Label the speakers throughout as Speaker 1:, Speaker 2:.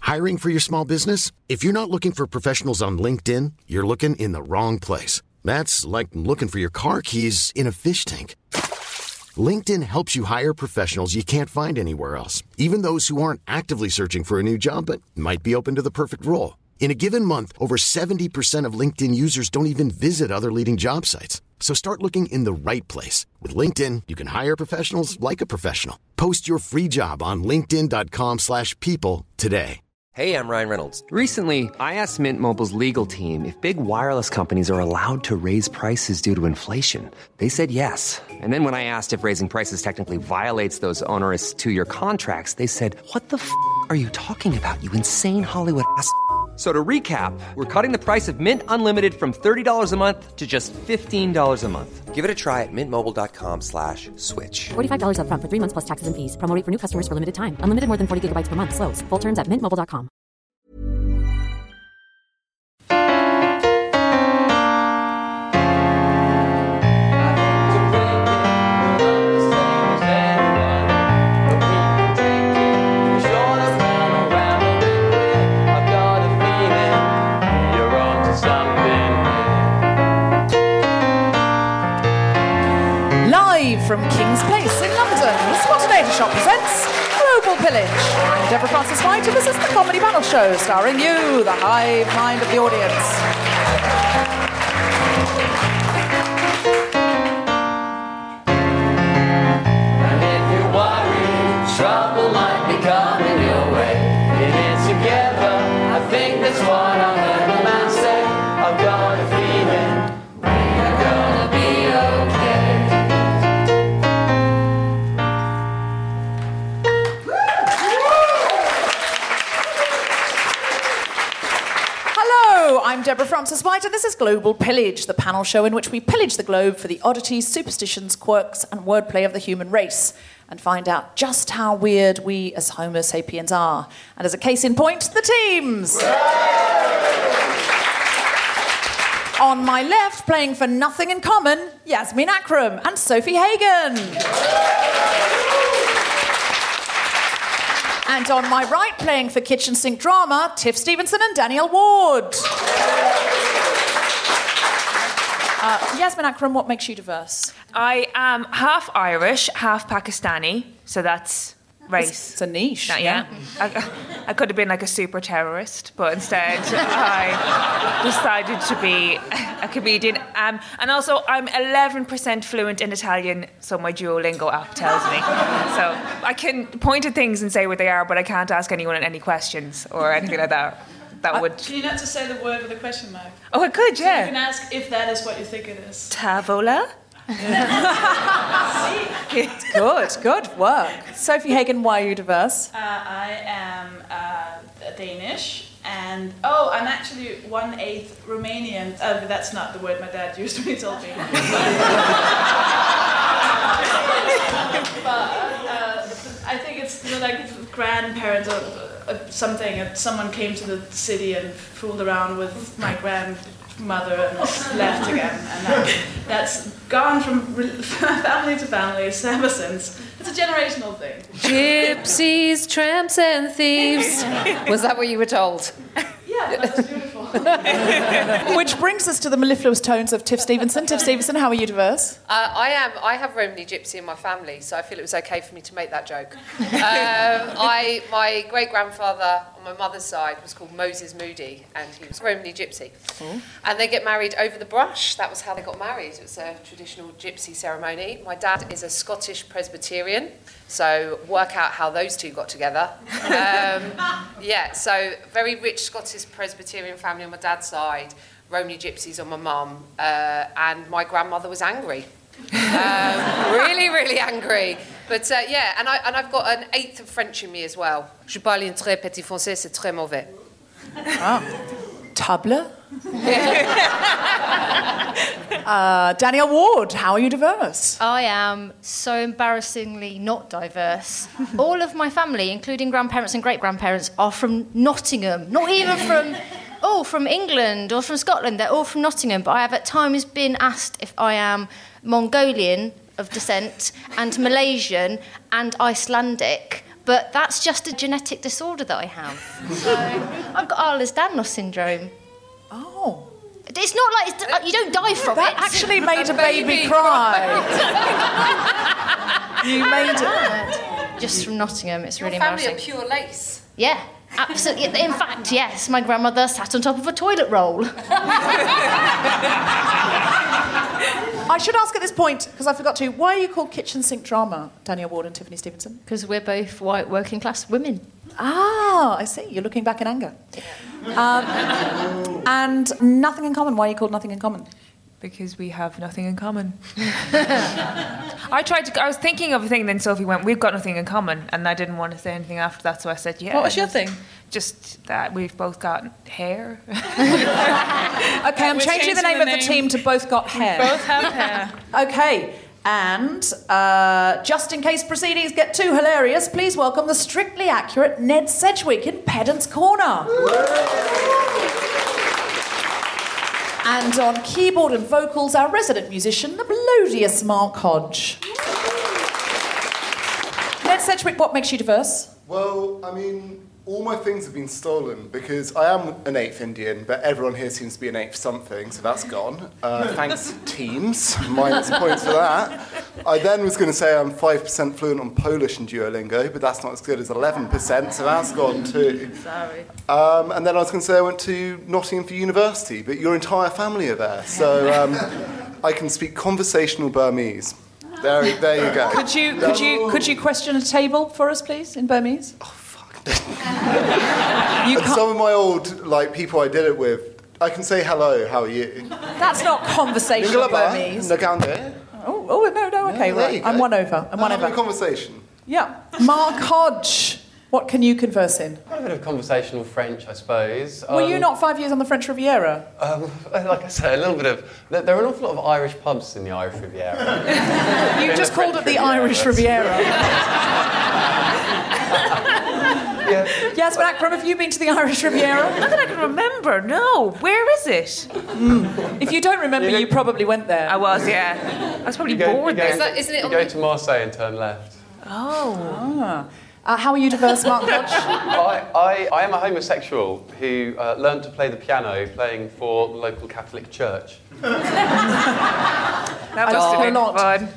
Speaker 1: Hiring for your small business? If you're not looking for professionals on LinkedIn, you're looking in the wrong place. That's like looking for your car keys in a fish tank. LinkedIn helps you hire professionals you can't find anywhere else, even those who aren't actively searching for a new job but might be open to the perfect role. In a given month, over 70% of LinkedIn users don't even visit other leading job sites. So start looking in the right place. With LinkedIn, you can hire professionals like a professional. Post your free job on linkedin.com/people today.
Speaker 2: Hey, I'm Ryan Reynolds. Recently, I asked Mint Mobile's legal team if big wireless companies are allowed to raise prices due to inflation. They said yes. And then when I asked if raising prices technically violates those onerous two-year contracts, they said, what the f*** are you talking about, you insane Hollywood ass f- So to recap, we're cutting the price of Mint Unlimited from $30 a month to just $15 a month. Give it a try at mintmobile.com/switch.
Speaker 3: $45 up front for 3 months plus taxes and fees. Promo rate for new customers for limited time. Unlimited more than 40 gigabytes per month. Slows full terms at mintmobile.com.
Speaker 4: From King's Place in London, Squattinator Shop presents Global Pillage. I'm Deborah Francis-White, and this is the comedy panel show starring you, the hive mind of the audience.
Speaker 5: And if you're worried, trouble might be coming your way. Get it together, I think that's what I heard a man say. I've got a feeling we're gonna be okay.
Speaker 4: I'm Deborah Francis-White, and this is Global Pillage, the panel show in which we pillage the globe for the oddities, superstitions, quirks, and wordplay of the human race, and find out just how weird we as Homo sapiens are. And as a case in point, the teams. On my left, playing for nothing in common, Yasmin Akram and Sophie Hagen. And on my right, playing for Kitchen Sink Drama, Tiff Stevenson and Danielle Ward. Yasmin Akram, what makes you diverse?
Speaker 6: I am half Irish, half Pakistani, so that's race.
Speaker 4: It's a niche.
Speaker 6: Yeah. I could have been like a super terrorist, but instead I decided to be a comedian. And also I'm 11% fluent in Italian, so my Duolingo app tells me. So I can point at things and say what they are, but I can't ask anyone any questions or anything like that. That would...
Speaker 7: Can you not just say the word with a question mark?
Speaker 6: Oh, I could, yeah.
Speaker 7: So you can ask if that is what you think it is.
Speaker 6: Tavola?
Speaker 4: Good work. Sophie Hagen, why are you diverse?
Speaker 7: I am Danish, and I'm actually 1/8 Romanian. But that's not the word my dad used when he told me. But I think it's like grandparents or something. Someone came to the city and fooled around with my grandmother and left again, and that's gone from family to family ever since. It's a generational thing.
Speaker 8: Gypsies, tramps and thieves. Was that what you were told?
Speaker 7: Yeah, that was beautiful.
Speaker 4: Which brings us to the mellifluous tones of Tiff Stevenson. Tiff Stevenson, how are you diverse?
Speaker 8: I have Romany Gypsy in my family, so I feel it was okay for me to make that joke. My great-grandfather on my mother's side was called Moses Moody, and he was Romany Gypsy. Oh. And they get married over the brush. That was how they got married. It was a traditional Gypsy ceremony. My dad is a Scottish Presbyterian, so work out how those two got together. So very rich Scottish Presbyterian family on my dad's side, Romany Gypsies on my mum, and my grandmother was angry. Really, really angry. But and I've got an eighth of French in me as well. Je parle un très petit français, c'est très mauvais.
Speaker 4: Ah. Table? Danielle Ward, how are you diverse?
Speaker 9: I am so embarrassingly not diverse. All of my family, including grandparents and great-grandparents, are from Nottingham. Not even from England or from Scotland. They're all from Nottingham. But I have at times been asked if I am Mongolian of descent and Malaysian and Icelandic. but that's just a genetic disorder that I have. So I've got Ehlers-Danlos syndrome.
Speaker 4: Oh.
Speaker 9: It's not like you don't die from
Speaker 4: That
Speaker 9: it.
Speaker 4: actually made a baby cry. You made it.
Speaker 9: Just from Nottingham, it's
Speaker 8: Your
Speaker 9: really
Speaker 8: family
Speaker 9: embarrassing.
Speaker 8: are pure lace.
Speaker 9: Yeah, absolutely. In fact, yes, my grandmother sat on top of a toilet roll.
Speaker 4: I should ask at this point, because I forgot to, why are you called Kitchen Sink Drama, Danielle Ward and Tiffany Stevenson?
Speaker 9: Because we're both white working class women.
Speaker 4: Ah, I see. You're looking back in anger. And Nothing in Common. Why are you called Nothing in Common?
Speaker 6: Because we have nothing in common. I was thinking of a thing, then Sophie went, we've got nothing in common, and I didn't want to say anything after that, so I said, yeah.
Speaker 7: What was your thing?
Speaker 6: Just that we've both got hair.
Speaker 4: Okay, I'm changing the name of the team to Both Got Hair.
Speaker 7: Both have hair.
Speaker 4: Okay, and just in case proceedings get too hilarious, please welcome the strictly accurate Ned Sedgwick in Pedant's Corner. And on keyboard and vocals, our resident musician, the melodious Mark Hodge. Ned Sedgwick, what makes you diverse?
Speaker 10: Well, I mean, all my things have been stolen because I am an 8th Indian, but everyone here seems to be an 8th something, so that's gone. Thanks, teams. Minus points for that. I then was going to say I'm 5% fluent on Polish and Duolingo, but that's not as good as 11%, so that's gone too.
Speaker 7: Sorry.
Speaker 10: And then I was going to say I went to Nottingham for university, but your entire family are there, so I can speak conversational Burmese. There you go.
Speaker 4: Could you question a table for us, please, in Burmese?
Speaker 10: Oh, fuck. And some of my old people I did it with, I can say hello, how are you?
Speaker 4: That's not conversational Burmese. Oh, no, okay, right. I'm one over. I'm one over.
Speaker 10: Having a conversation.
Speaker 4: Yeah. Mark Hodge, what can you converse in?
Speaker 11: A bit of conversational French, I suppose.
Speaker 4: Were you not 5 years on the French Riviera?
Speaker 11: Like I say, a little bit of... There are an awful lot of Irish pubs in the Irish Riviera.
Speaker 4: You just called it the Irish Riviera.
Speaker 11: Yeah.
Speaker 4: Yasmin Akram, have you been to the Irish Riviera?
Speaker 6: Not that I can remember, no. Where is it?
Speaker 4: If you don't remember, you probably went there.
Speaker 6: I was, yeah. I was probably bored there.
Speaker 8: Isn't it
Speaker 11: You go to Marseille and turn left.
Speaker 6: Oh.
Speaker 4: How are you diverse, Mark Hodge?
Speaker 11: I am a homosexual who learned to play the piano playing for the local Catholic church.
Speaker 6: That must have been fun.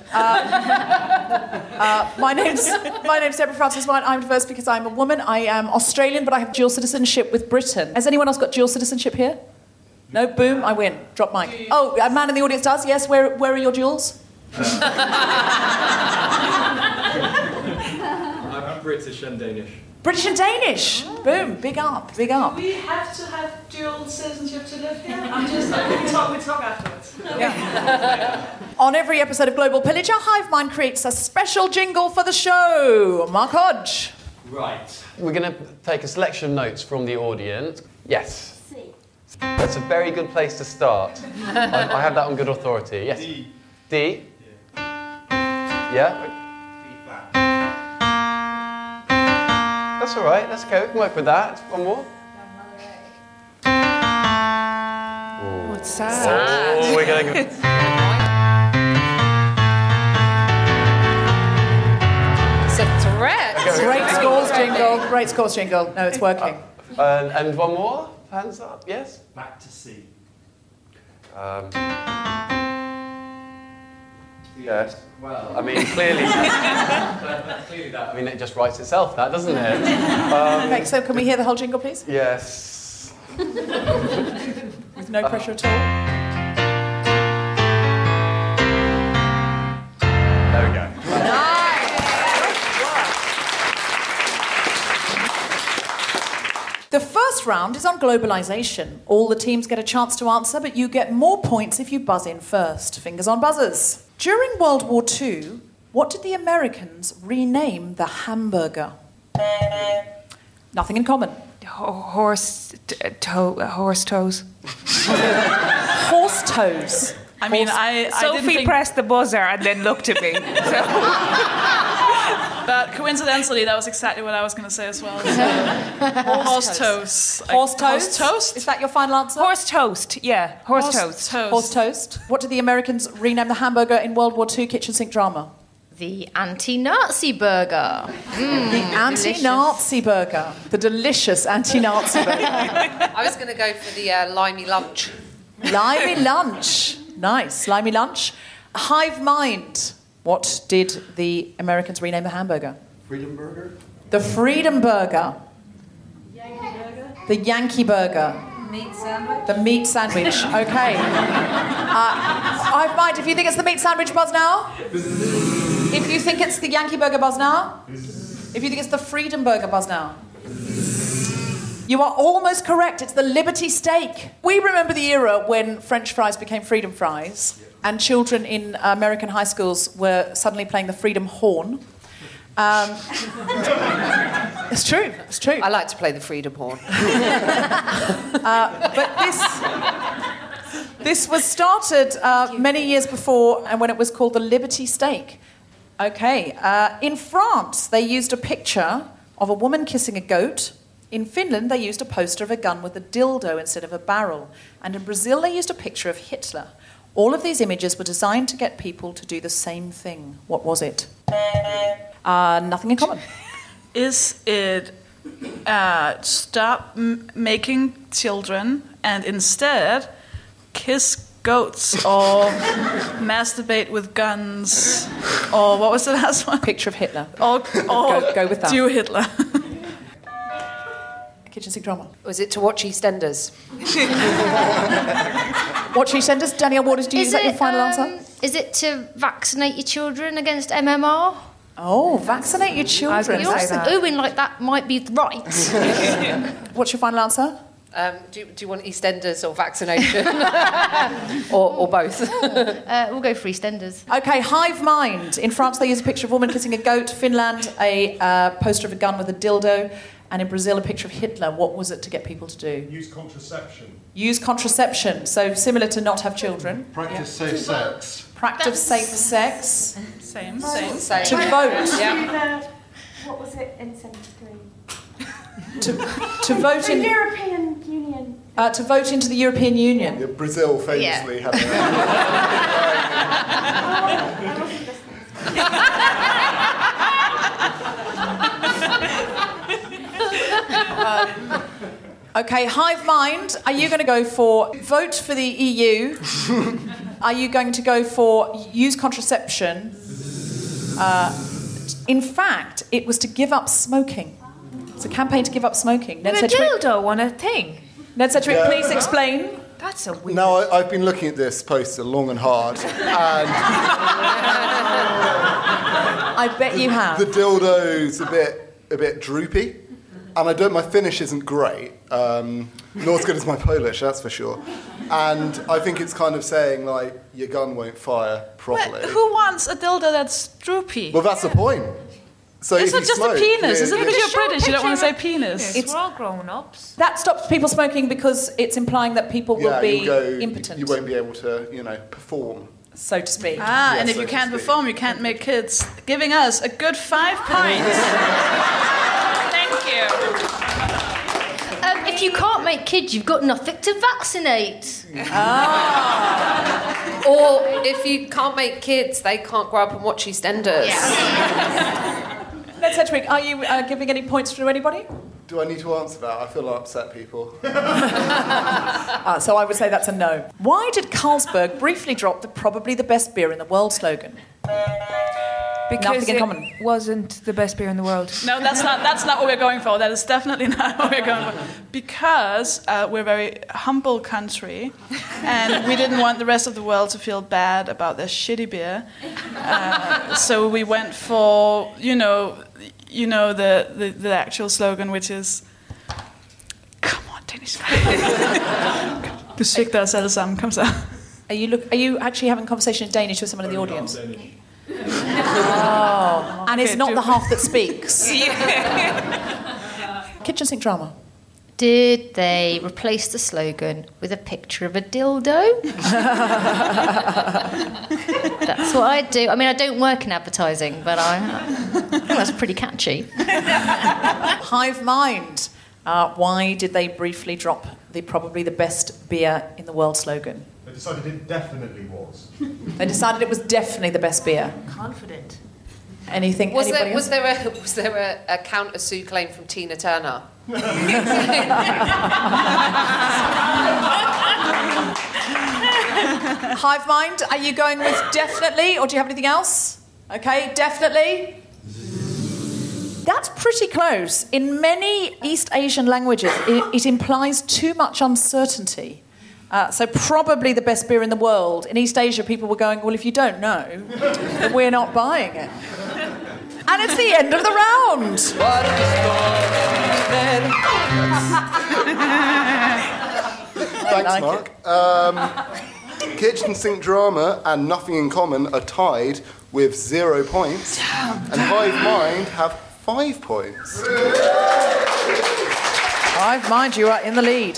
Speaker 4: My name's Deborah Francis White. I'm diverse because I'm a woman. I am Australian, but I have dual citizenship with Britain. Has anyone else got dual citizenship here? No? Boom, I win. Drop mic. Oh, a man in the audience does? Yes, where are your duals?
Speaker 12: I'm British and Danish.
Speaker 4: British and Danish. Oh. Boom, big up, big up.
Speaker 7: Do we have to have dual citizenship to live here? I'm just we talk afterwards.
Speaker 4: Yeah. On every episode of Global Pillage, our hive mind creates a special jingle for the show. Mark Hodge.
Speaker 12: Right.
Speaker 11: We're going to take a selection of notes from the audience. Yes. C. That's a very good place to start. I have that on good authority. Yes. D. Yeah. That's all right. Let's go. We can work with that. One more.
Speaker 6: What's that?
Speaker 11: Oh, we're going to go.
Speaker 8: It's a threat.
Speaker 4: Great scores jingle. Great scores jingle. No, it's working.
Speaker 11: And one more. Hands up. Yes.
Speaker 12: Back to C.
Speaker 11: Yes. Well, I mean, clearly that. I mean, it just writes itself, that, doesn't it?
Speaker 4: Okay, so can we hear the whole jingle, please?
Speaker 11: Yes.
Speaker 4: With no pressure at all.
Speaker 11: There we go.
Speaker 4: The first round is on globalisation. All the teams get a chance to answer, but you get more points if you buzz in first. Fingers on buzzers. During World War II, what did the Americans rename the hamburger? Nothing in common.
Speaker 6: Horse toes.
Speaker 4: Horse toes.
Speaker 7: I mean, I
Speaker 6: Sophie pressed the buzzer and then looked at me.
Speaker 7: But coincidentally, that was exactly what I was going to say as well. So. Horse toast.
Speaker 4: Horse toast?
Speaker 7: Horse toast?
Speaker 4: Is that your final answer?
Speaker 6: Horse toast, yeah. Horse toast.
Speaker 4: Horse toast. What did the Americans rename the hamburger in World War II kitchen sink drama?
Speaker 9: The anti-Nazi burger.
Speaker 4: The anti-Nazi burger. The delicious anti-Nazi burger.
Speaker 8: I was going to go for the limey lunch.
Speaker 4: Limey lunch. Nice. Limey lunch. Hive mind. What did the Americans rename the hamburger?
Speaker 12: Freedom Burger?
Speaker 4: The Freedom Burger.
Speaker 7: Yankee burger.
Speaker 4: The Yankee Burger.
Speaker 7: Meat sandwich.
Speaker 4: The meat sandwich. Okay. Hive mind. If you think it's the meat sandwich, buzz now. If you think it's the Yankee Burger, buzz now. If you think it's the Freedom Burger, buzz now. You are almost correct. It's the Liberty Steak. We remember the era when French fries became freedom fries and children in American high schools were suddenly playing the freedom horn. It's true. It's true.
Speaker 8: I like to play the freedom horn.
Speaker 4: But this was started many years before, and when it was called the Liberty Steak. Okay. In France, they used a picture of a woman kissing a goat. In Finland, they used a poster of a gun with a dildo instead of a barrel. And in Brazil, they used a picture of Hitler. All of these images were designed to get people to do the same thing. What was it? Nothing in common.
Speaker 13: Is it stop making children and instead kiss goats or masturbate with guns, or what was the last one?
Speaker 4: Picture of Hitler.
Speaker 13: Or
Speaker 4: go with that.
Speaker 13: Do Hitler.
Speaker 4: Kitchen sink drama.
Speaker 8: Was it to watch EastEnders?
Speaker 4: Watch EastEnders. Danielle Waters, do you use that your final answer?
Speaker 9: Is it to vaccinate your children against MMR?
Speaker 4: Oh, vaccinate your children.
Speaker 9: You're oohing like that might be right.
Speaker 4: What's your final answer?
Speaker 8: Do you want EastEnders or vaccination? or both?
Speaker 9: We'll go for EastEnders.
Speaker 4: Okay, hive mind. In France, they use a picture of a woman kissing a goat. Finland, a poster of a gun with a dildo. And in Brazil, a picture of Hitler. What was it to get people to do?
Speaker 12: Use contraception.
Speaker 4: Use contraception. So similar to not have children.
Speaker 12: Practice safe sex.
Speaker 4: Practice safe sex.
Speaker 13: Same.
Speaker 4: To vote.
Speaker 8: Yeah.
Speaker 7: What was it in 73?
Speaker 4: To vote in...
Speaker 7: The European Union.
Speaker 4: To vote into the European Union.
Speaker 10: Yeah, Brazil famously had
Speaker 4: Okay, hive mind. Are you going to go for vote for the EU? Are you going to go for use contraception? In fact, it was to give up smoking. It's a campaign to give up smoking.
Speaker 6: Ned Sedgwick, dildo on a thing.
Speaker 4: Ned Sedgwick, please explain.
Speaker 6: That's a weird.
Speaker 10: Now, I've been looking at this poster long and hard, and
Speaker 4: I bet you have.
Speaker 10: The dildo's a bit droopy, and my Finnish isn't great, not as good as my Polish, that's for sure. And I think it's kind of saying, like, your gun won't fire properly.
Speaker 13: But who wants a dildo that's droopy?
Speaker 10: Well, that's the point. So
Speaker 13: it's not just a penis. Is it because you're British? You don't want to say penis.
Speaker 6: We're all grown-ups.
Speaker 4: That stops people smoking because it's implying that people will be impotent.
Speaker 10: You won't be able to, perform.
Speaker 4: So to speak.
Speaker 13: And if you can't perform, you can't make kids. Giving us a good 5 points. Thank you.
Speaker 9: If you can't make kids, you've got nothing to vaccinate.
Speaker 8: Or if you can't make kids, they can't grow up and watch EastEnders.
Speaker 4: Ned Sedgwick, are you giving any points to anybody?
Speaker 10: Do I need to answer that? I feel I'll upset people.
Speaker 4: So I would say that's a no. Why did Carlsberg briefly drop the probably the best beer in the world slogan?
Speaker 6: Because
Speaker 4: Nothing in common.
Speaker 6: It wasn't the best beer in the world.
Speaker 13: No, that's not what we're going for. That is definitely not what we're going for. Because we're a very humble country, and we didn't want the rest of the world to feel bad about their shitty beer. So we went for, the actual slogan, which is, come on, Danish. Du sigter os alle sammen, kom så.
Speaker 4: Are you actually having a conversation in Danish with someone in the audience? And it's not the half that speaks. Kitchen sink drama.
Speaker 9: Did they replace the slogan with a picture of a dildo? That's what I do. I mean, I don't work in advertising, but I think that's pretty catchy.
Speaker 4: Hive mind. Why did they briefly drop probably the best beer in the world slogan?
Speaker 12: They decided it definitely was.
Speaker 4: They decided it was definitely the best beer.
Speaker 7: Confident.
Speaker 4: Anything?
Speaker 8: Was
Speaker 4: anybody
Speaker 8: there
Speaker 4: else?
Speaker 8: a counter sue claim from Tina Turner?
Speaker 4: Hive mind, are you going with definitely, or do you have anything else? Okay, definitely. That's pretty close. In many East Asian languages, it implies too much uncertainty. So probably the best beer in the world. In East Asia, people were going, well, if you don't know, then we're not buying it. And it's the end of the round.
Speaker 10: Thanks, Mark. Kitchen Sink Drama and Nothing in Common are tied with 0 points. And Hive Mind have 5 points.
Speaker 4: Hive Mind, you are in the lead.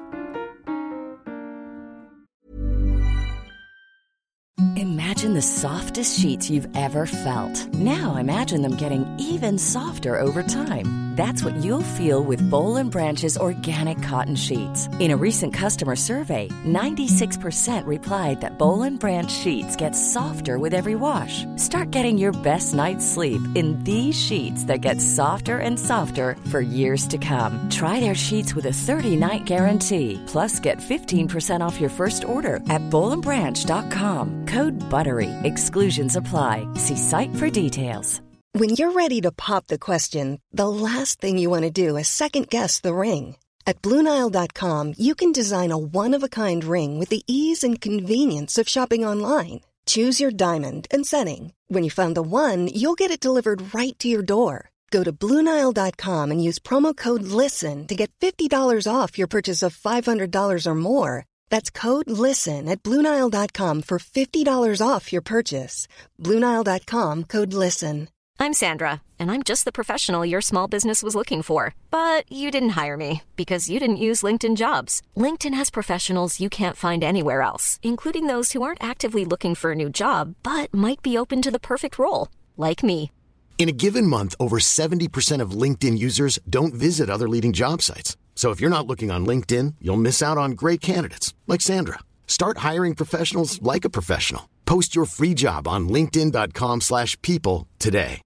Speaker 14: Imagine the softest sheets you've ever felt. Now imagine them getting even softer over time. That's what you'll feel with Boll & Branch's organic cotton sheets. In a recent customer survey, 96% replied that Boll & Branch sheets get softer with every wash. Start getting your best night's sleep in these sheets that get softer and softer for years to come. Try their sheets with a 30-night guarantee. Plus, get 15% off your first order at BollandBranch.com. Code BUTTERY. Exclusions apply. See site for details.
Speaker 15: When you're ready to pop the question, the last thing you want to do is second-guess the ring. At BlueNile.com, you can design a one-of-a-kind ring with the ease and convenience of shopping online. Choose your diamond and setting. When you find the one, you'll get it delivered right to your door. Go to BlueNile.com and use promo code LISTEN to get $50 off your purchase of $500 or more. That's code LISTEN at BlueNile.com for $50 off your purchase. BlueNile.com, code LISTEN.
Speaker 3: I'm Sandra, and I'm just the professional your small business was looking for. But you didn't hire me because you didn't use LinkedIn Jobs. LinkedIn has professionals you can't find anywhere else, including those who aren't actively looking for a new job, but might be open to the perfect role, like me.
Speaker 1: In a given month, over 70% of LinkedIn users don't visit other leading job sites. So if you're not looking on LinkedIn, you'll miss out on great candidates like Sandra. Start hiring professionals like a professional. Post your free job on linkedin.com/people today.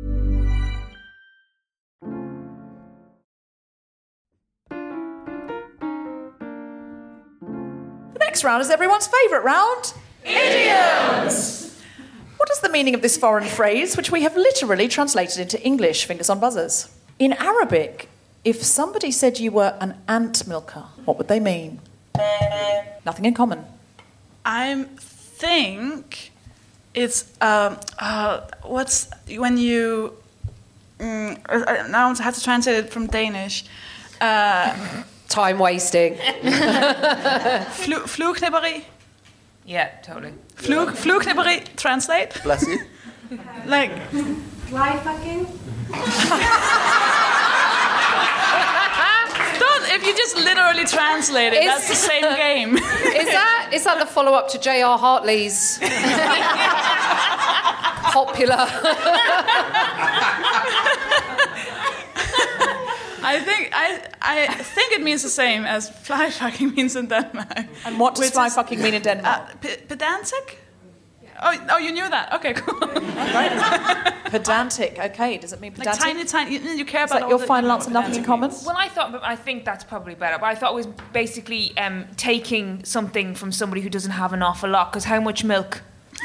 Speaker 4: The next round is everyone's favourite round. Idioms! What is the meaning of this foreign phrase, which we have literally translated into English? Fingers on buzzers. In Arabic, if somebody said you were an ant milker, what would they mean? Nothing in common.
Speaker 13: I think it's what's when you now I have to translate it from Danish.
Speaker 8: Time wasting.
Speaker 13: Flueknipperi.
Speaker 6: Yeah, totally.
Speaker 13: Flueknipperi. Translate.
Speaker 10: Bless you.
Speaker 13: Like
Speaker 7: Fly fucking?
Speaker 13: If you just literally translate it, that's the same game.
Speaker 8: Is that the follow-up to J.R. Hartley's popular?
Speaker 13: I think it means the same as fly fucking means in Denmark.
Speaker 4: And what does fly fucking mean in Denmark?
Speaker 13: Pedantic? Oh, you knew that. Okay, cool.
Speaker 4: Pedantic. Okay, does it mean pedantic?
Speaker 13: Like tiny. You care about
Speaker 4: Is that your final answer? Nothing in common.
Speaker 6: Well, I think that's probably better. But I thought it was basically taking something from somebody who doesn't have an awful lot. Because how much milk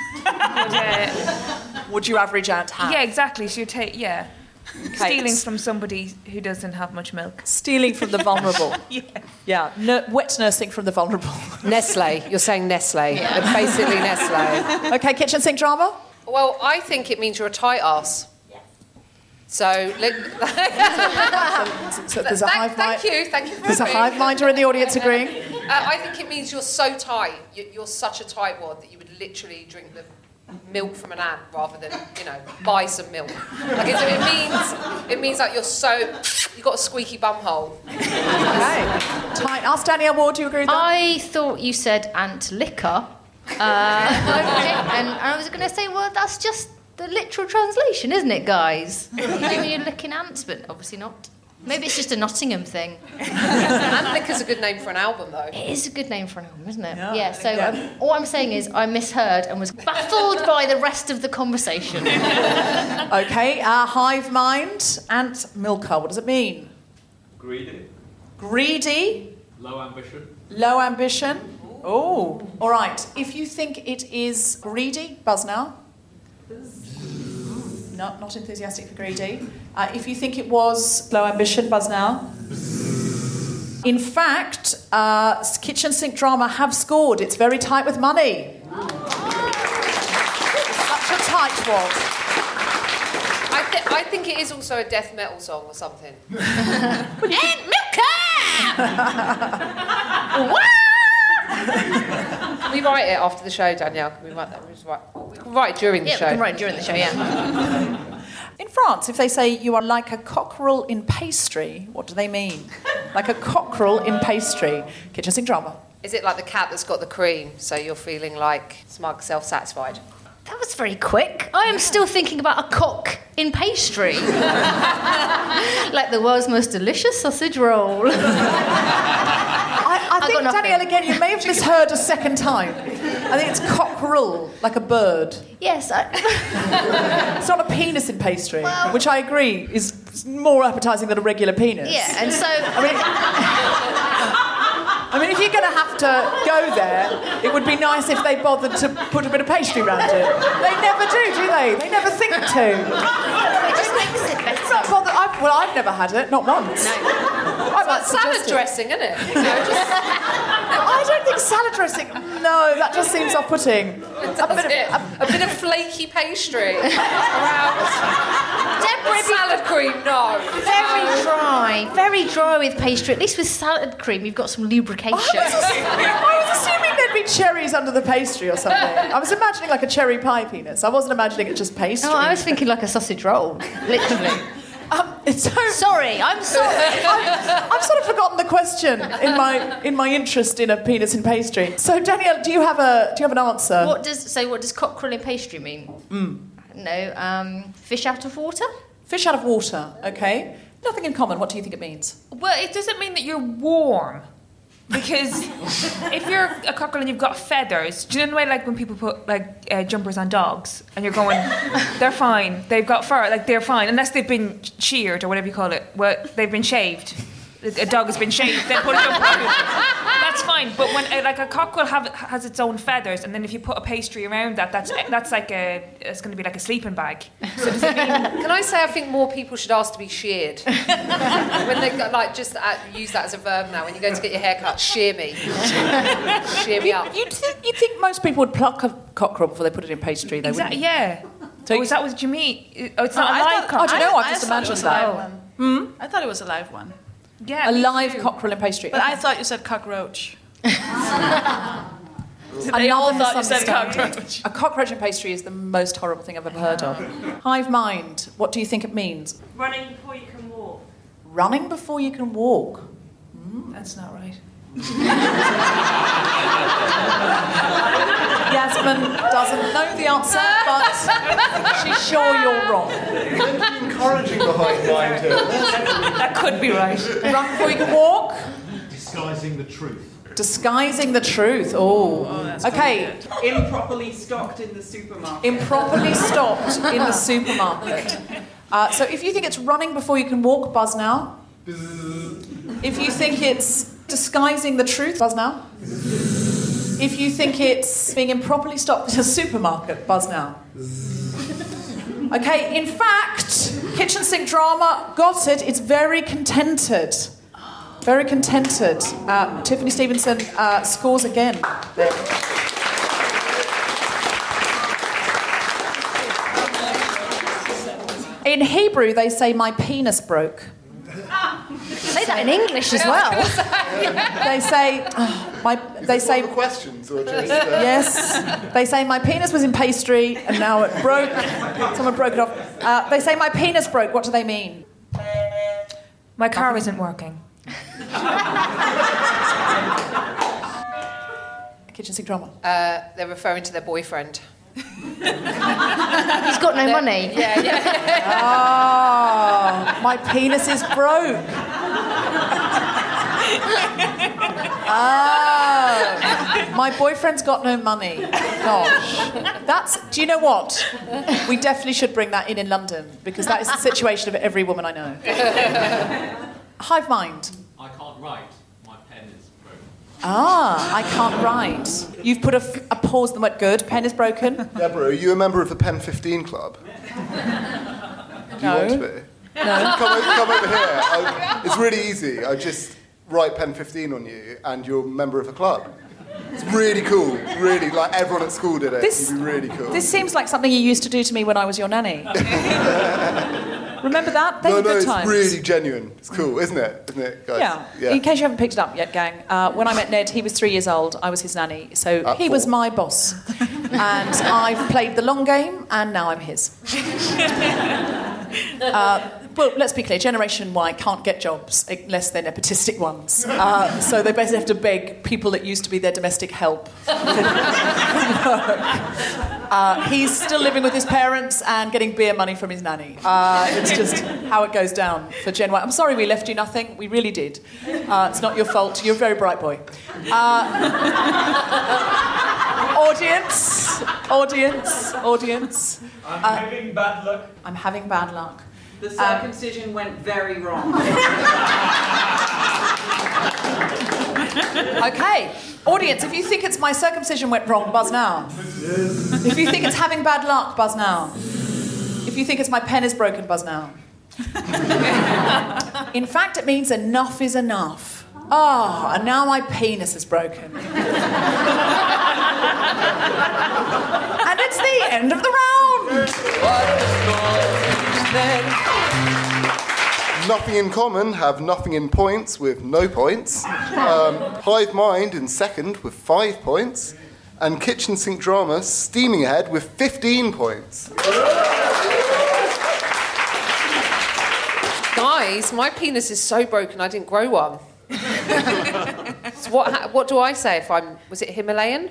Speaker 4: would you average out have?
Speaker 6: Yeah, exactly. So you take
Speaker 4: Okay.
Speaker 6: Stealing from somebody who doesn't have much milk.
Speaker 4: Stealing from the vulnerable. Yeah. Wet nursing from the vulnerable.
Speaker 8: Nestle. You're saying Nestle. Yeah. Basically Nestle.
Speaker 4: Okay, kitchen sink drama?
Speaker 8: Well, I think it means you're a tight ass. Yes. So
Speaker 4: there's a hive mind.
Speaker 8: Thank you for
Speaker 4: There's a hive minder in the audience agreeing.
Speaker 8: I think it means you're so tight. You're such a tightwad that you would literally drink the milk from an ant rather than, buy some milk. Like it means like you've got a squeaky bum hole.
Speaker 4: Okay. Tight. Ask Danielle Ward, do you agree with that?
Speaker 9: I thought you said ant liquor. And I was going to say, well, that's just the literal translation, isn't it, guys? You're licking ants, but obviously not. Maybe it's just a Nottingham thing.
Speaker 8: Ant Metallica's a good name for an album, though.
Speaker 9: It is a good name for an album, isn't it?
Speaker 4: Yeah.
Speaker 9: So all I'm saying is I misheard and was baffled by the rest of the conversation.
Speaker 4: Okay, hive mind and Milka. What does it mean?
Speaker 16: Greedy.
Speaker 4: Greedy.
Speaker 16: Low ambition.
Speaker 4: Low ambition. Oh, all right. If you think it is greedy, buzz now. No, not enthusiastic for greedy. If you think it was low ambition, buzz now. In fact, Kitchen Sink Drama have scored. It's very tight with money. Such a tight one.
Speaker 8: I think it is also a death metal song or something.
Speaker 9: And Milka!
Speaker 8: Can we write it after the show, Danielle? Can we write that? We can write it during the show.
Speaker 9: Yeah, we can write it during the show, yeah.
Speaker 4: In France, if they say you are like a cockerel in pastry, what do they mean? Like a cockerel in pastry. Kitchen Sink Drama.
Speaker 8: Is it like the cat that's got the cream, so you're feeling like smug, self-satisfied?
Speaker 9: That was very quick. I am still thinking about a cock in pastry. Like the world's most delicious sausage roll.
Speaker 4: I think, Danielle, again, you may have misheard a second time. I think it's cockerel, like a bird.
Speaker 9: Yes.
Speaker 4: It's not a penis in pastry, which I agree is more appetising than a regular penis.
Speaker 9: Yeah, and so...
Speaker 4: I mean, if you're going to have to go there, it would be nice if they bothered to put a bit of pastry around it. They never do they? They never think to.
Speaker 9: It just makes it better.
Speaker 4: I've never had it, not once.
Speaker 8: No. It's like salad dressing, isn't it?
Speaker 4: I don't think salad dressing... No, that just seems off-putting.
Speaker 8: A bit of flaky pastry around. Salad cream, no.
Speaker 9: Very dry with pastry. At least with salad cream, you've got some lubrication.
Speaker 4: I was assuming there'd be cherries under the pastry or something. I was imagining like a cherry pie penis. I wasn't imagining it just pastry.
Speaker 9: No, I was thinking like a sausage roll, literally.
Speaker 4: Sorry, I'm sorry. I've sort of forgotten the question in my interest in a penis in pastry. So Danielle, do you have an answer?
Speaker 9: What does cockerel in pastry mean? No, fish out of water.
Speaker 4: Fish out of water. Okay. Nothing in common. What do you think it means?
Speaker 6: Well, it doesn't mean that you're warm. Because if you're a cockerel and you've got feathers, do you know the way like when people put like jumpers on dogs and you're going, they're fine, they've got fur, like they're fine, unless they've been sheared or whatever you call it. Well, they've been shaved. A dog has been shaved, then put a jumper on. That's fine. But when like a cockerel has its own feathers, and then if you put a pastry around that's like it's going to be like a sleeping bag. So does it mean?
Speaker 8: Can I say I think more people should ask to be sheared when they like just use that as a verb now. When you go to get your hair cut, shear me, shear me up.
Speaker 4: You'd think most people would pluck a cockerel before they put it in pastry, though.
Speaker 6: Exactly. Yeah. So is that what you mean? Oh, it's not a live cockerel.
Speaker 4: I don't know. I've just imagined that.
Speaker 13: I thought it was a live one.
Speaker 6: Yeah,
Speaker 4: a live cockerel in pastry.
Speaker 13: But I thought you said cockroach.
Speaker 4: They
Speaker 13: all thought you said cockroach.
Speaker 4: A cockroach in pastry is the most horrible thing I've ever heard of. Hive mind, what do you think it means?
Speaker 6: Running before you can walk.
Speaker 4: Running before you can walk?
Speaker 6: That's not right.
Speaker 4: Yasmin doesn't know the answer, but she's sure you're wrong.
Speaker 12: Encouraging the hive mind here.
Speaker 6: That could be right.
Speaker 4: Run before you can walk?
Speaker 12: Disguising the truth.
Speaker 4: Disguising the truth. Oh, okay.
Speaker 17: Improperly stocked in the supermarket.
Speaker 4: Improperly stocked in the supermarket. So if you think it's running before you can walk, buzz now. If you think it's disguising the truth, buzz now. If you think it's being improperly stocked in a supermarket, buzz now. Okay, in fact, Kitchen Sink Drama got it. It's very contented. Very contented. Tiffany Stevenson scores again there. In Hebrew, they say, my penis broke.
Speaker 9: Say that in English as well.
Speaker 4: They say, they say
Speaker 10: questions or just
Speaker 4: yes. They say my penis was in pastry and now it broke. Someone broke it off. They say my penis broke. What do they mean?
Speaker 6: My car isn't working.
Speaker 4: Kitchen Sink Drama.
Speaker 8: They're referring to their boyfriend.
Speaker 9: He's got no money.
Speaker 8: Yeah.
Speaker 4: Oh, my penis is broke. Oh, my boyfriend's got no money. Gosh. Do you know what? We definitely should bring that in London, because that is the situation of every woman I know. Hive mind.
Speaker 16: I can't write. My pen is broken.
Speaker 4: I can't write. You've put a pause in the word good. Pen is broken.
Speaker 10: Deborah, are you a member of the Pen 15 Club? Do you want to be?
Speaker 4: No.
Speaker 10: Come over here. It's really easy. I just write Pen 15 on you and you're a member of the club. It's really cool. Really, like everyone at school did it. It'd be really cool.
Speaker 4: This seems like something you used to do to me when I was your nanny. Remember that? They were good times.
Speaker 10: It's really genuine. It's cool, isn't it? Isn't it, guys?
Speaker 4: Yeah. In case you haven't picked it up yet, gang, when I met Ned, he was 3 years old. I was his nanny. So he was my boss. And I've played the long game, and now I'm his. Well, let's be clear, Generation Y can't get jobs unless they're nepotistic ones. So they basically have to beg people that used to be their domestic help. He's still living with his parents and getting beer money from his nanny. It's just how it goes down for Gen Y. I'm sorry we left you nothing. We really did. It's not your fault. You're a very bright boy. Audience.
Speaker 17: I'm having bad luck.
Speaker 4: I'm having bad luck.
Speaker 17: The circumcision went very wrong.
Speaker 4: Okay, audience, if you think it's my circumcision went wrong, buzz now. If you think it's having bad luck, buzz now. If you think it's my pen is broken, buzz now. In fact, it means enough is enough. And now my penis is broken. And it's the end of the round.
Speaker 10: Nothing in Common have nothing in points with no points. Hive Mind in second with 5 points. And Kitchen Sink Drama steaming ahead with 15 points.
Speaker 8: Guys, my penis is so broken I didn't grow one. So what do I say if was it Himalayan?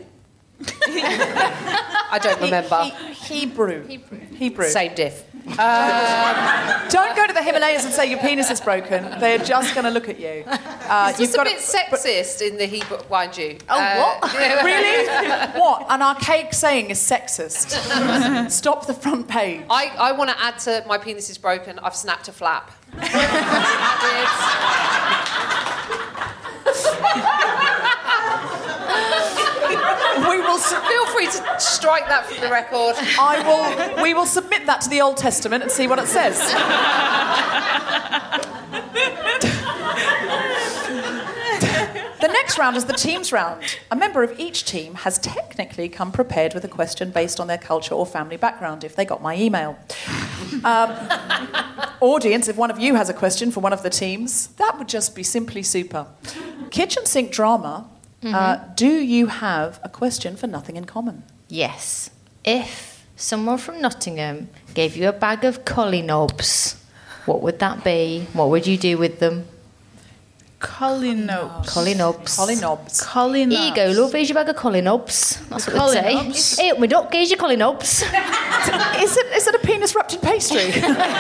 Speaker 8: I don't remember.
Speaker 4: Hebrew.
Speaker 8: Same diff.
Speaker 4: Don't go to the Himalayas and say your penis is broken. They're just going to look at you.
Speaker 8: It's a bit sexist in the Hebrew, mind you.
Speaker 4: What? Really? What? An archaic saying is sexist. Stop the front page.
Speaker 8: I want to add to my penis is broken. I've snapped a flap.
Speaker 4: We will
Speaker 8: feel free to strike that from the record.
Speaker 4: We will submit that to the Old Testament and see what it says. The next round is the teams round. A member of each team has technically come prepared with a question based on their culture or family background, if they got my email. Audience, if one of you has a question for one of the teams, that would just be simply super. Kitchen Sink Drama, do you have a question for Nothing in Common?
Speaker 9: Yes. If someone from Nottingham gave you a bag of collie knobs, what would that be? What would you do with them?
Speaker 13: Collie knobs.
Speaker 9: Collie knobs.
Speaker 4: Collie knobs.
Speaker 13: Collie knobs.
Speaker 9: Here you go, love. Here's your bag of collie knobs. That's what they'd say.
Speaker 13: Knobs?
Speaker 9: Hey, up my duck. Here's your collie knobs.
Speaker 4: Is it a penis wrapped in pastry?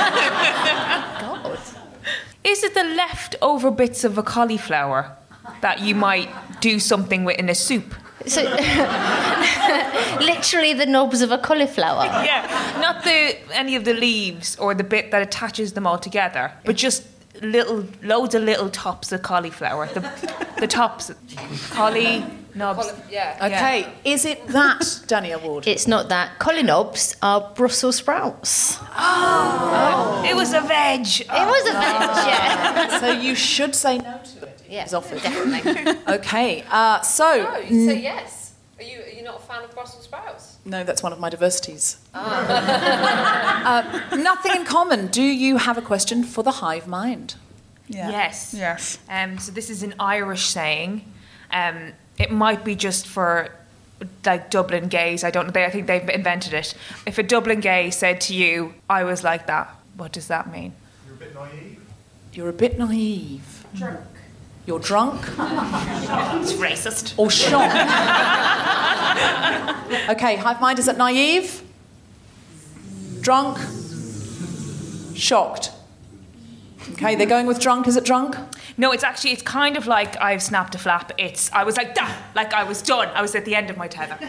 Speaker 9: God.
Speaker 6: Is it the leftover bits of a cauliflower that you might do something with in a soup?
Speaker 9: So, literally the knobs of a cauliflower.
Speaker 6: Yeah, not any of the leaves or the bit that attaches them all together, but just loads of little tops of cauliflower. The tops, collie knobs.
Speaker 8: Yeah.
Speaker 4: Okay, is it that, Danielle Ward?
Speaker 9: It's not that. Collie knobs are Brussels sprouts.
Speaker 6: Oh. It was a veg.
Speaker 9: It was a veg, yeah.
Speaker 4: So you should say no to it.
Speaker 9: Yeah,
Speaker 4: it's offered.
Speaker 9: Definitely.
Speaker 4: Okay,
Speaker 8: No, you say yes. Are you not a fan of Brussels sprouts?
Speaker 4: No, that's one of my diversities. Nothing in Common. Do you have a question for the Hive Mind?
Speaker 13: Yeah.
Speaker 6: Yes.
Speaker 13: Yes.
Speaker 6: So this is an Irish saying. It might be just for like Dublin gays. I don't know. I think they've invented it. If a Dublin gay said to you, "I was like that," what does that mean?
Speaker 12: You're a bit naive.
Speaker 4: You're a bit naive.
Speaker 7: Drunk.
Speaker 4: You're drunk.
Speaker 6: It's racist.
Speaker 4: Or shocked. Okay, Hive Mind, is it naive? Drunk? Shocked? Okay, they're going with drunk. Is it drunk?
Speaker 6: No, it's kind of like I've snapped a flap. I was like, da! Like I was done. I was at the end of my tether.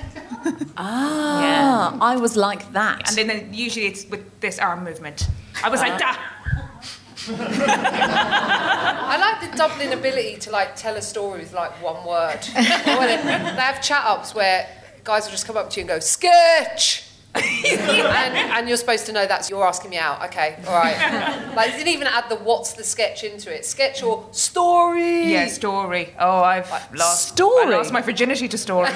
Speaker 4: I was like that.
Speaker 6: And then usually it's with this arm movement. I was like, da!
Speaker 8: I like the Dublin ability to like tell a story with like one word. Or they have chat-ups where guys will just come up to you and go, sketch! and you're supposed to know you're asking me out. Okay, all right. Like, they didn't even add the what's the sketch into it. Sketch or story?
Speaker 6: Yeah, story. Oh, I lost my virginity to story.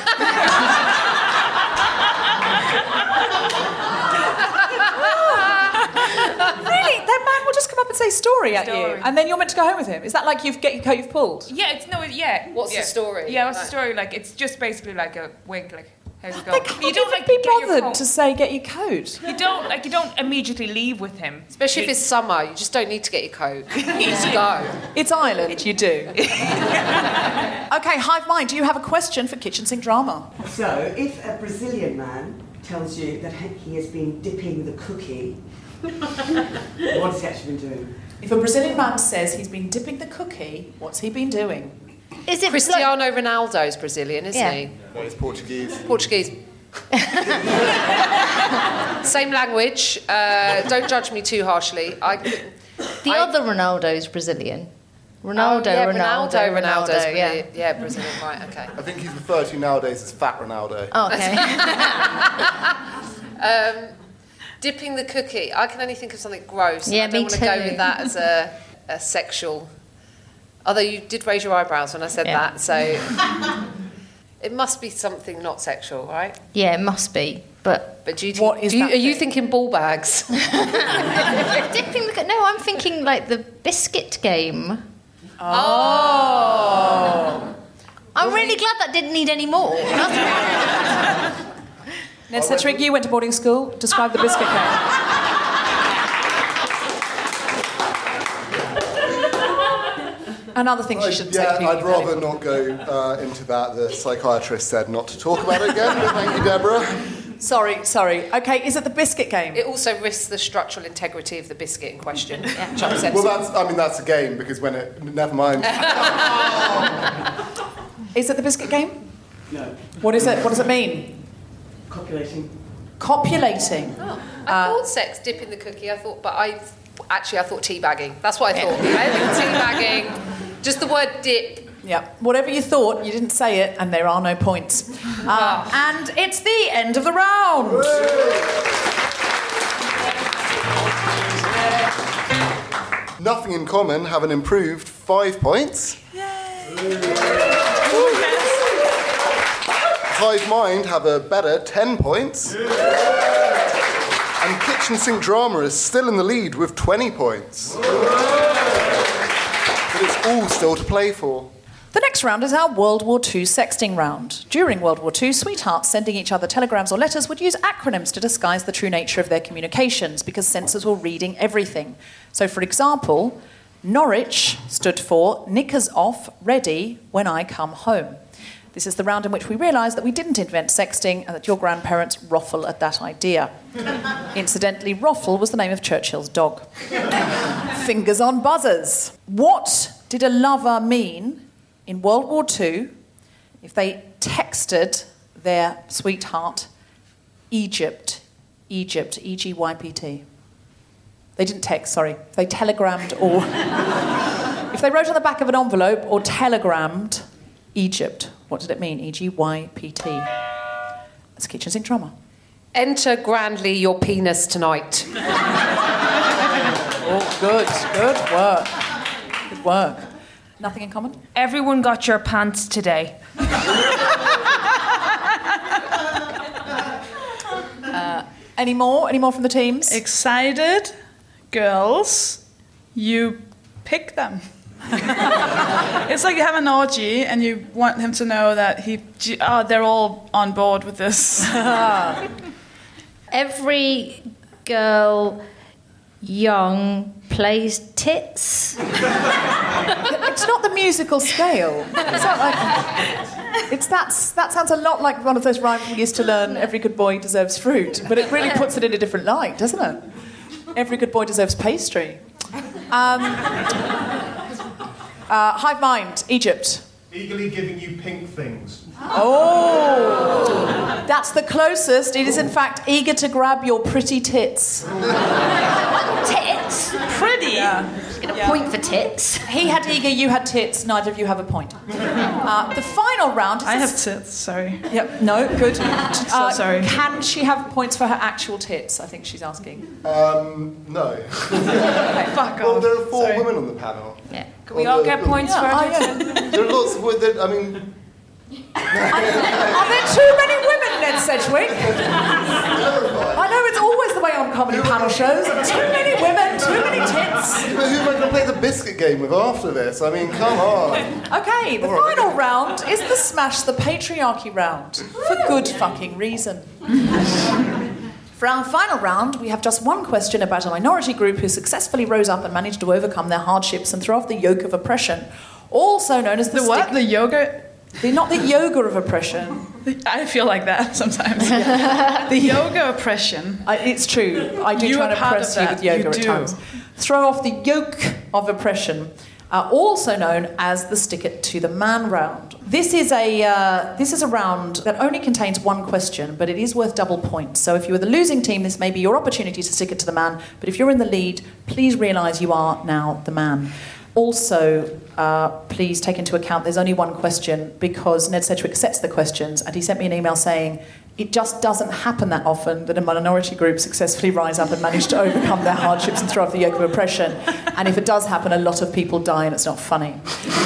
Speaker 4: Really? That man will just come up and say story at you, and then you're meant to go home with him. Is that like you've pulled?
Speaker 6: Yeah,
Speaker 8: What's the story?
Speaker 6: Yeah, what's the story? Like, it's just basically like a wink, like, how's it
Speaker 4: They
Speaker 6: going?
Speaker 4: can't even be bothered to say get your coat.
Speaker 6: You don't immediately leave with him.
Speaker 8: Especially if it's summer, you just don't need to get your coat. You just go.
Speaker 4: It's Ireland, you do. Okay, Hive Mind, do you have a question for Kitchen Sink Drama?
Speaker 18: So, if a Brazilian man tells you that he has been dipping the cookie, what has he actually been doing?
Speaker 4: If a Brazilian man says he's been dipping the cookie, what's he been doing?
Speaker 8: Is it Cristiano Ronaldo's Brazilian, isn't he?
Speaker 10: No, he's Portuguese.
Speaker 8: Portuguese. Same language. Don't judge me too harshly.
Speaker 9: Other Ronaldo's Brazilian.
Speaker 8: Ronaldo's
Speaker 9: yeah.
Speaker 8: Brazilian. Yeah, Brazilian, right, okay.
Speaker 10: I think he's referred to nowadays as Fat Ronaldo.
Speaker 9: Oh, okay.
Speaker 8: Dipping the cookie. I can only think of something gross.
Speaker 9: Yeah,
Speaker 8: I don't
Speaker 9: me
Speaker 8: want to
Speaker 9: too.
Speaker 8: go with that as a sexual... Although you did raise your eyebrows when I said that, so... It must be something not sexual, right?
Speaker 9: Yeah, it must be. But
Speaker 8: do you are you thinking ball bags?
Speaker 9: Dipping the... No, I'm thinking like the biscuit game.
Speaker 8: Oh.
Speaker 9: I'm really glad that didn't need any more.
Speaker 4: Ned Sedgwick, you went to boarding school. Describe the biscuit game. Another thing she should take.
Speaker 10: I'd rather not go into that. The psychiatrist said not to talk about it again, but thank you, Deborah.
Speaker 4: Sorry. Okay, is it the biscuit game?
Speaker 8: It also risks the structural integrity of the biscuit in question.
Speaker 10: Well, that's a game, because when it... Never mind.
Speaker 4: Is it the biscuit game?
Speaker 18: No.
Speaker 4: What is it? What does it mean?
Speaker 18: Copulating.
Speaker 4: Copulating?
Speaker 8: Oh, I thought sex, dipping the cookie, I thought thought teabagging. That's what I thought. Teabagging. Just the word dip.
Speaker 4: Yeah. Whatever you thought, you didn't say it, and there are no points. And it's the end of the round.
Speaker 10: Nothing in Common have an improved 5 points. Hive Mind have a better 10 points. And Kitchen Sink Drama is still in the lead with 20 points. But it's all still to play for.
Speaker 4: The next round is our World War II sexting round. During World War II, sweethearts sending each other telegrams or letters would use acronyms to disguise the true nature of their communications because censors were reading everything. So, for example, Norwich stood for Knickers Off, Ready When I Come Home. This is the round in which we realise that we didn't invent sexting and that your grandparents roffle at that idea. Incidentally, Roffle was the name of Churchill's dog. Fingers on buzzers. What did a lover mean in World War II if they texted their sweetheart Egypt, E-G-Y-P-T? They didn't text, sorry. They telegrammed or... if they wrote on the back of an envelope or telegrammed Egypt, what did it mean? E-G-Y-P-T. That's Kitchen Sink Drama.
Speaker 8: Enter grandly your penis tonight.
Speaker 4: Oh, good work. Good work. Nothing in common?
Speaker 6: Everyone got your pants today.
Speaker 4: Any more? Any more from the teams?
Speaker 13: Excited girls, you pick them. It's like you have an orgy and you want him to know that they're all on board with this.
Speaker 9: Every girl young plays tits.
Speaker 4: It's not the musical scale. It's not like... that sounds a lot like one of those rhymes we used to learn, Every Good Boy Deserves Fruit, but it really puts it in a different light, doesn't it? Every good boy deserves pastry. Hive mind, Egypt.
Speaker 12: Eagerly giving you pink things.
Speaker 4: Oh, that's the closest. It is, in fact, eager to grab your pretty tits.
Speaker 9: Tits?
Speaker 4: Pretty? Yeah.
Speaker 9: Get a point for tits.
Speaker 4: He had eager, you had tits. Neither of you have a point. The final round...
Speaker 13: I have tits, sorry.
Speaker 4: Yep, no, good.
Speaker 13: So sorry.
Speaker 4: Can she have points for her actual tits? I think she's asking.
Speaker 10: No.
Speaker 4: Okay, fuck
Speaker 10: Well,
Speaker 4: off.
Speaker 10: there are 4
Speaker 4: Sorry.
Speaker 10: women on the panel.
Speaker 9: Yeah.
Speaker 6: Can we all get points for our tits?
Speaker 10: There are lots of women, I mean...
Speaker 4: Are there too many women, Ned Sedgwick? I know it's always the way on comedy panel shows. Too many women, too many tits.
Speaker 10: But who am I going to play the biscuit game with after this? I mean, come on.
Speaker 4: Okay, the final round is the Smash the Patriarchy round. For good fucking reason. For our final round, we have just one question about a minority group who successfully rose up and managed to overcome their hardships and throw off the yoke of oppression, also known as
Speaker 13: The what? The yoga?
Speaker 4: Not the yoga of oppression.
Speaker 13: I feel like that sometimes. The yoga oppression.
Speaker 4: It's true. I do
Speaker 13: You
Speaker 4: try
Speaker 13: are
Speaker 4: to
Speaker 13: part
Speaker 4: oppress
Speaker 13: of
Speaker 4: you
Speaker 13: that.
Speaker 4: with yoga
Speaker 13: You
Speaker 4: at
Speaker 13: do.
Speaker 4: times. Throw off the yoke of oppression, also known as the stick it to the man round. This is a round that only contains one question, but it is worth double points. So if you are the losing team, this may be your opportunity to stick it to the man. But if you're in the lead, please realise you are now the man. Also, please take into account there's only one question because Ned Sedgwick sets the questions, and he sent me an email saying it just doesn't happen that often that a minority group successfully rise up and manage to overcome their hardships and throw off the yoke of oppression. And if it does happen, a lot of people die and it's not funny.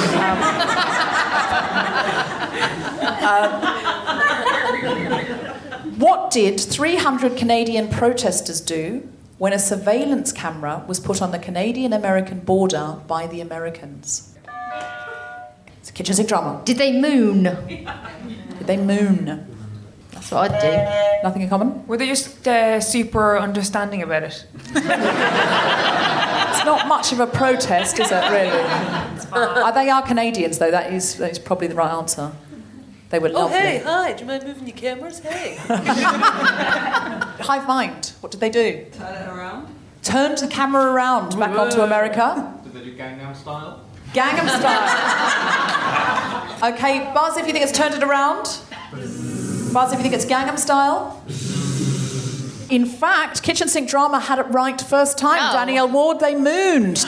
Speaker 4: What did 300 Canadian protesters do when a surveillance camera was put on the Canadian-American border by the Americans? It's a kitchen sink drama.
Speaker 9: Did they moon?
Speaker 4: Did they moon?
Speaker 9: That's what I'd do.
Speaker 4: Nothing in common?
Speaker 6: Were they just super understanding about it?
Speaker 4: It's not much of a protest, is it, really? They are Canadians, though. That is probably the right answer. They were lovely.
Speaker 19: Oh, hey, hi, do you mind moving your cameras? Hey.
Speaker 4: Hive mind, what did they do?
Speaker 19: Turn it around.
Speaker 4: Turned the camera around back onto America.
Speaker 16: Did they do Gangnam Style?
Speaker 4: Gangnam Style. Okay, Buzz, if you think it's turned it around. Buzz, if you think it's Gangnam Style. In fact, Kitchen Sink Drama had it right first time.
Speaker 9: Oh.
Speaker 4: Danielle Ward, they mooned.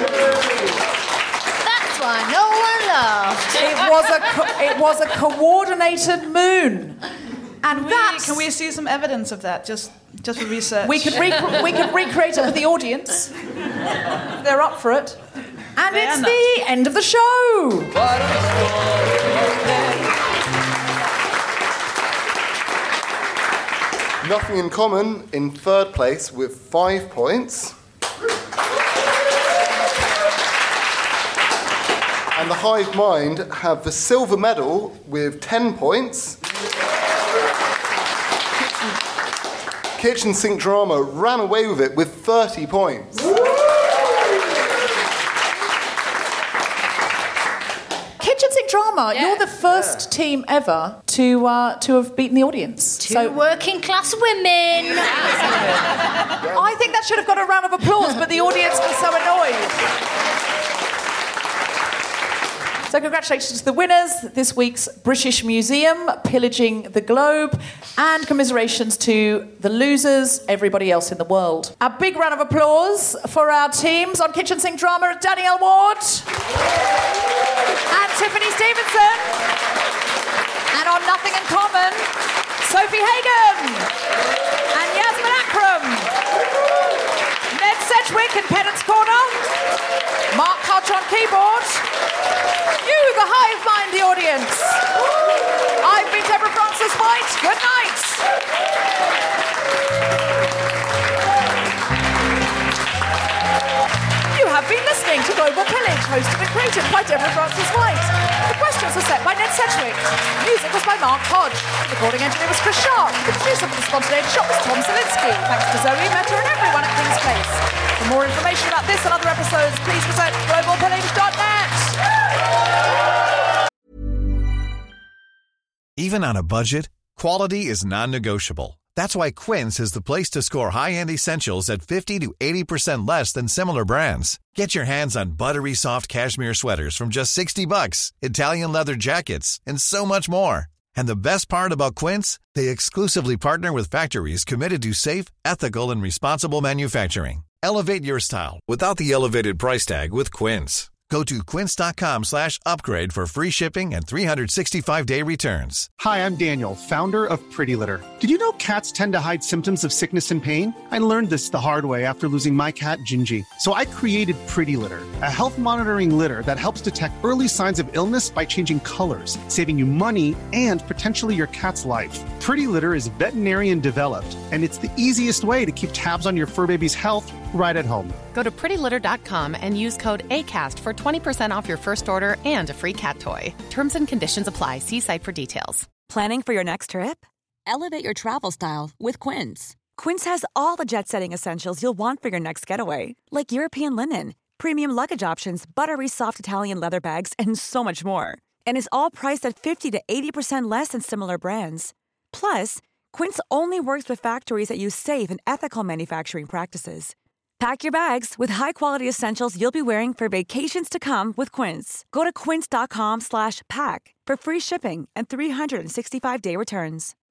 Speaker 9: That's why no one laughed.
Speaker 4: It was a coordinated moon. And
Speaker 13: Can we see some evidence of that, just for research?
Speaker 4: we could recreate it with the audience. If they're up for it. And
Speaker 13: They are
Speaker 4: it's
Speaker 13: not.
Speaker 4: the end of the show.
Speaker 10: Nothing in Common in third place with 5 points. And the Hive Mind have the silver medal with 10 points. Kitchen Sink Drama ran away with it with 30 points.
Speaker 4: Kitchen Sink Drama, you're the first team ever to have beaten the audience.
Speaker 9: Two working class women.
Speaker 4: I think that should have got a round of applause, but the audience was so annoyed. So congratulations to the winners, this week's British Museum, pillaging the globe, and commiserations to the losers, everybody else in the world. A big round of applause for our teams on Kitchen Sink Drama, Danielle Ward and Tiffany Stevenson. And on Nothing in Common, Sophie Hagen and Yasmin Akram. Ned Sedgwick in Pedant's Corner. Mark Hutch on keyboard. You, the Hive Mind, the audience. I've been Deborah Francis White. Good night. You have been listening to Global Pillage, hosted and created by Deborah Francis White. The questions were set by Ned Sedgwick. Music was by Mark Hodge. The recording engineer was Chris Sharp. The producer for the Spontaneity Shop was Tom Zelinsky. Thanks to Zoe, Meta, and everyone at King's Place. For more information about this and other episodes, please visit globalpillage.net.
Speaker 20: Even on a budget, quality is non-negotiable. That's why Quince is the place to score high-end essentials at 50 to 80% less than similar brands. Get your hands on buttery soft cashmere sweaters from just $60, Italian leather jackets, and so much more. And the best part about Quince, they exclusively partner with factories committed to safe, ethical, and responsible manufacturing. Elevate your style without the elevated price tag with Quince. Go to quince.com/upgrade for free shipping and 365-day returns.
Speaker 21: Hi, I'm Daniel, founder of Pretty Litter. Did you know cats tend to hide symptoms of sickness and pain? I learned this the hard way after losing my cat, Gingy. So I created Pretty Litter, a health monitoring litter that helps detect early signs of illness by changing colors, saving you money and potentially your cat's life. Pretty Litter is veterinarian developed, and it's the easiest way to keep tabs on your fur baby's health right at home.
Speaker 22: Go to prettylitter.com and use code ACAST for 20% off your first order and a free cat toy. Terms and conditions apply. See site for details.
Speaker 23: Planning for your next trip? Elevate your travel style with Quince. Quince has all the jet-setting essentials you'll want for your next getaway, like European linen, premium luggage options, buttery soft Italian leather bags, and so much more. And is all priced at 50 to 80% less than similar brands. Plus, Quince only works with factories that use safe and ethical manufacturing practices. Pack your bags with high-quality essentials you'll be wearing for vacations to come with Quince. Go to quince.com/pack for free shipping and 365-day returns.